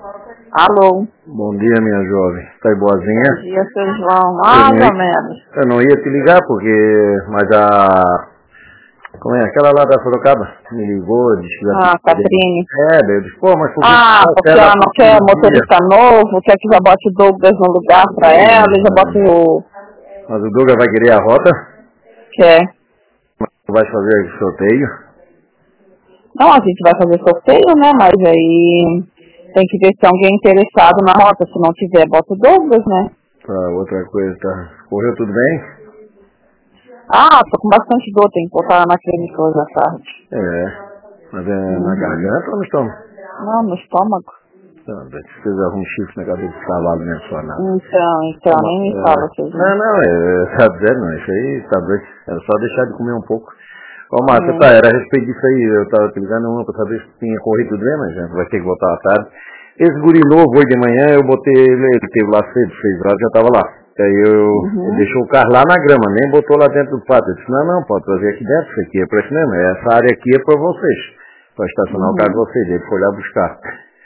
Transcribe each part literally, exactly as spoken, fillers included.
Alô? Bom dia, minha jovem. Tá aí boazinha? Bom dia, seu João. Mais ou menos. Eu não ia te ligar porque... Mas a... Como é? Aquela lá da Sorocaba me ligou, disse que... Ah, Catrine. É, daí eu disse, pô, mas... Ah, porque ela não quer motorista novo, quer que já bote o Douglas no lugar pra ela e já bote o... Mas o Douglas vai querer a rota? Quer. Vai fazer sorteio? Não, a gente vai fazer sorteio, né? Mas aí tem que ver se tem alguém interessado na rota. Se não tiver, bota o Douglas, né? Tá, outra coisa, tá. Correu tudo bem? Ah, tô com bastante dor, tem que voltar na clínica hoje à tarde. É. Mas é uhum. Na garganta ou no estômago? Não, no estômago. Então, precisa um chifre na cabeça de cavalo mesmo, só nada. Então, então, Não, nem me é... fala, seu João. Não, não, é, tá dizendo, não, isso aí, tá doido. É só deixar de comer um pouco. Ô, Márcia, Hum. tá, era a respeito disso aí, eu tava te ligando uma pra saber se tinha corrido tudo bem, mas já vai ter que voltar à tarde. Esse guri novo hoje de manhã, eu botei ele, ele teve lá cedo, seis horas, já tava lá. Aí eu, Uhum. ele deixou o carro lá na grama, nem botou lá dentro do pátio. Eu disse, não, não, pode trazer aqui dentro, isso aqui é pra isso mesmo, essa área aqui é pra vocês, pra estacionar Uhum. o carro de vocês, ele foi lá buscar.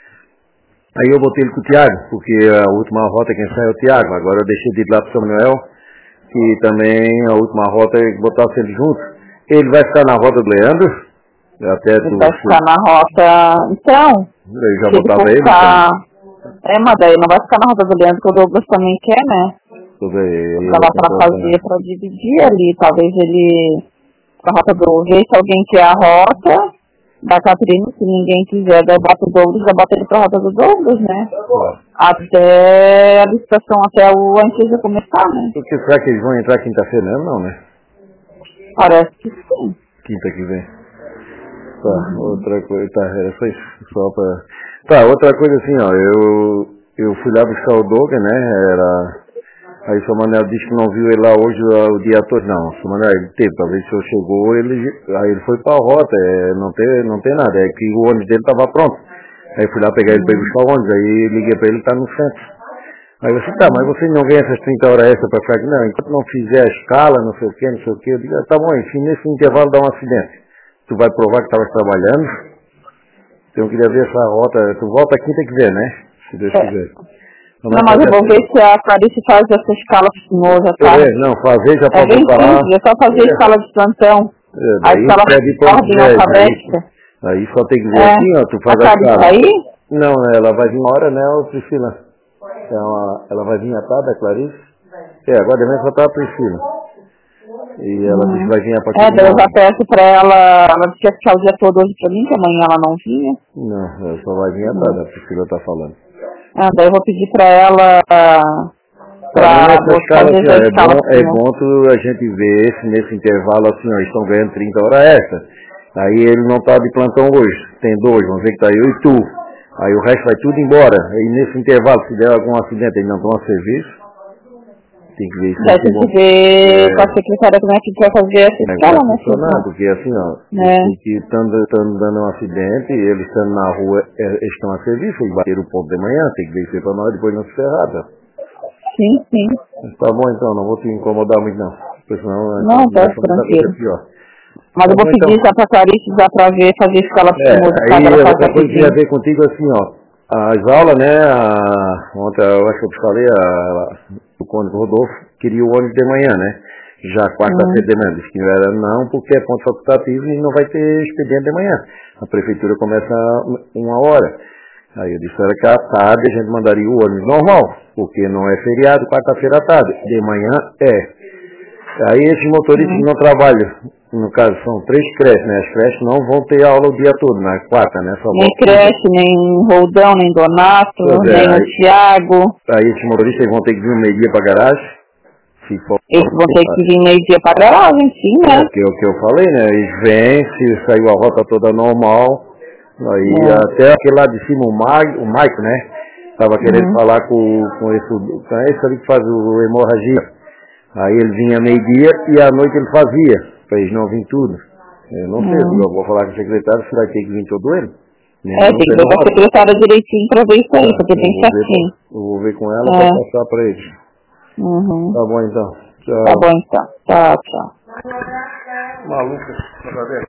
Aí eu botei ele com o Tiago, porque a última rota quem sai é o Tiago, agora eu deixei de ir lá pro São Manuel, que também a última rota é que botasse ele junto. Ele vai ficar na rota do Leandro, até Ele tu... vai ficar na rota, então, Eu já se ele botava for ele, ficar... então. É, mas daí não vai ficar na rota do Leandro, que o Douglas também quer, né? Tudo aí. Dava pra fazer, pra dividir ali, talvez ele... A rota do... Ver se alguém quer a rota da Catrine, se ninguém quiser, daí bota o Douglas, já bota ele pra rota do Douglas, né? Claro. Até a licitação, até o antes de começar, né? Porque será que eles vão entrar quinta-feira mesmo? Não, né? Parece que sim. Quinta que vem. Tá, Uhum. outra coisa, tá, era só isso, só pra... Tá, outra coisa assim, ó, eu, eu fui lá buscar o Douglas, né, era... Aí o seu Manuel disse que não viu ele lá hoje o, o dia todo, não, o seu Manuel, ele teve, talvez se eu chegou, ele, aí ele foi pra rota, é, não, tem, não tem nada, é que o ônibus dele tava pronto. Aí fui lá pegar ele pra ir buscar o ônibus, aí liguei pra ele, ele tá no centro. Aí eu disse, tá, mas você não ganha essas trinta horas extra pra ficar aqui? Não, enquanto não fizer a escala, não sei o que, não sei o que, eu digo, ah, tá bom, enfim, nesse intervalo dá um acidente. Tu vai provar que estavas trabalhando, então eu queria ver essa rota, tu volta aqui tem que ver, né? Se Deus É. quiser. Não, mas eu vou ver se a Clarice faz essa escala pro senhor, já tá? É, não, fazer já É pode bem botar lá. simples, é só fazer a É. escala de plantão. É, A daí escala pede por quando ordem quiser, alfabética. aí, aí só tem que ver É. aqui, ó, tu A faz a Clarice escala. tá aí? Não, ela vai vir uma hora, né, ô Priscila? É uma, ela vai vir à tarde, a Clarice? É, agora de manhã só tá a Priscila. E ela Uhum. disse que vai vir a partir É, de daí eu uma já hora. peço pra ela, ela disse que ia ficar o dia todo hoje pra mim, que amanhã ela não vinha. Não, ela só vai vir à Uhum. tarde, a Priscila tá falando. É, daí eu vou pedir pra ela Pra mim, pra nessa escala, fazer assim, ó, a é escala bom, pro é senhor. bom tu, a gente ver se nesse intervalo, assim, ó, estão ganhando trinta horas extra. Aí ele não tá de plantão hoje, tem dois, vamos ver que tá eu e tu. Aí o resto vai tudo embora. Aí nesse intervalo, se der algum acidente, ele não toma serviço. Tem que ver isso. Daí tem que ver É, com a secretária como é que vai fazer essa como é que escala, vai né, funcionar, filho? porque assim, ó, É. tem que estando dando um acidente, eles estando na rua, é, eles estão a serviço, eles bateram o ponto de manhã, tem que ver isso aí pra nós, depois não se ferrar. Sim, sim. Tá bom então, não vou te incomodar muito não. Porque senão Não, tá vai muita coisa tranquilo. pior. Mas Tá eu vou bom pedir então. já pra Clarice já pra ver, fazer escala pro É, senhor de casa, aí ela faz outra coisa que eu rapidinho. ia ver contigo assim, ó. As aulas, né, a, ontem eu acho que eu te falei, a, o Conde Rodolfo queria o ônibus de manhã, né? Já quarta-feira Hum. de manhã. Disse que era não, porque é ponto facultativo e não vai ter expediente de manhã. A prefeitura começa uma hora. Aí eu disse era que à tarde a gente mandaria o ônibus normal, porque não é feriado, quarta-feira à tarde. De manhã é. Aí esses motoristas que Hum. não trabalham, no caso são três creches, né? As creches não vão ter aula o dia todo, na quarta, né? Só Nem volta Creche, nem Roldão, nem Donato, Pois é, nem o aí, Thiago. aí esses motoristas vão ter que vir um meio-dia para a garagem. Se for, Eles vão ter que vir meio-dia pra garagem, sim, é né? o que, o que eu falei, né? Eles vêm, se saiu a rota toda normal. Aí É. até aquele lá de cima, o Mike, o Mike né? Tava querendo Uhum. falar com, com esse, com esse ali que faz o hemorragia. Aí ele vinha meio-dia e à noite ele fazia, para eles não vir tudo. Eu não sei, Uhum. eu vou falar com o secretário se vai ter que vir todo ele. Né? É, Não tem que tem ver não com a hora. secretária direitinho pra ver isso aí, Tá, porque eu tem vou ver, certinho. eu vou ver com ela É. para passar para eles. Uhum. Tá bom então. Tá Tchau. bom então. Tchau, tchau. Maluca, tá vendo?